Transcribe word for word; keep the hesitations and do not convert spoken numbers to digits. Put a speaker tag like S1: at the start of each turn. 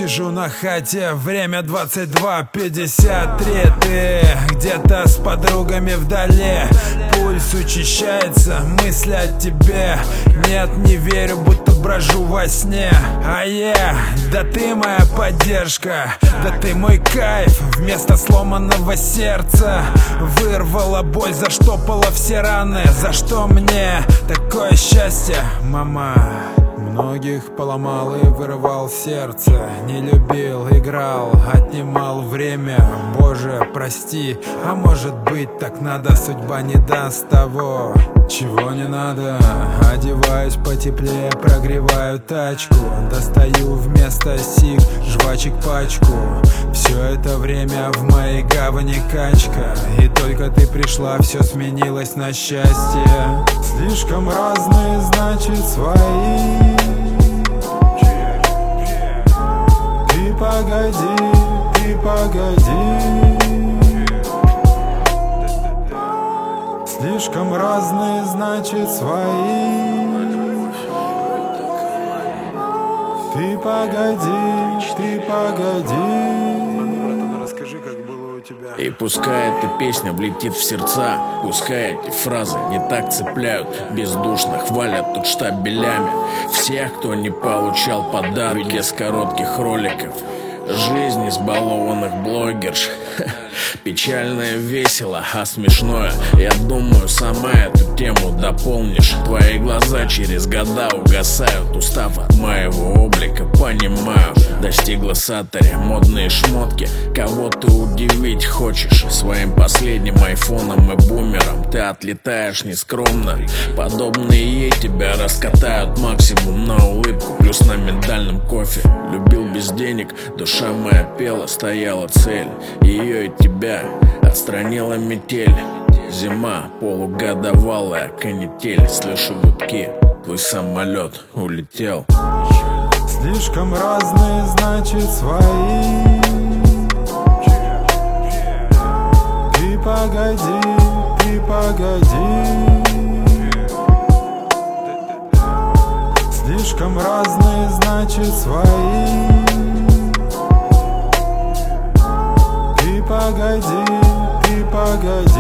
S1: сижу на хате, время двадцать два пятьдесят три. Ты где-то с подругами вдали, пульс учащается, мысли о тебе. Нет, не верю, будто брожу во сне. А я, да ты моя поддержка, да ты мой кайф. Вместо сломанного сердца вырвала боль, заштопала все раны. За что мне такое счастье, мама? Многих поломал и вырывал сердце. Не любил, играл, отнимал время. Боже, прости, а может быть так надо. Судьба не даст того, чего не надо. Одеваюсь потеплее, прогреваю тачку. Достаю вместо сиг жвачек пачку. Все это время в моей гавани качка. И только ты пришла, все сменилось на счастье. Слишком разные, значит свои. Ты погоди, ты погоди. Слишком разные, значит свои. Ты погоди, ты погоди. Расскажи, как было у тебя.
S2: И пускай эта песня влетит в сердца, пускай эти фразы не так цепляют, бездушно хвалят тут штабелями всех, кто не получал подарки. Без коротких роликов жизнь избалованных блогерш. Печальное весело, а смешное. Я думаю, сама эту тему дополнишь. Твои глаза через года угасают, устав от моего облика, понимаю. Достигла сатори, модные шмотки. Кого ты удивить хочешь своим последним айфоном и бумером? Ты отлетаешь нескромно, подобные ей тебя раскатают максимум на улыбку, плюс на миндальном кофе. Любил без денег, душа моя пела, стояла цель. Ее и тебя отстранила метель. Зима, полугодовалая канитель. Слышу гудки, твой самолет улетел.
S1: Слишком разные, значит свои. Ты погоди, ты погоди. Слишком разные, значит свои. Ты погоди, ты погоди.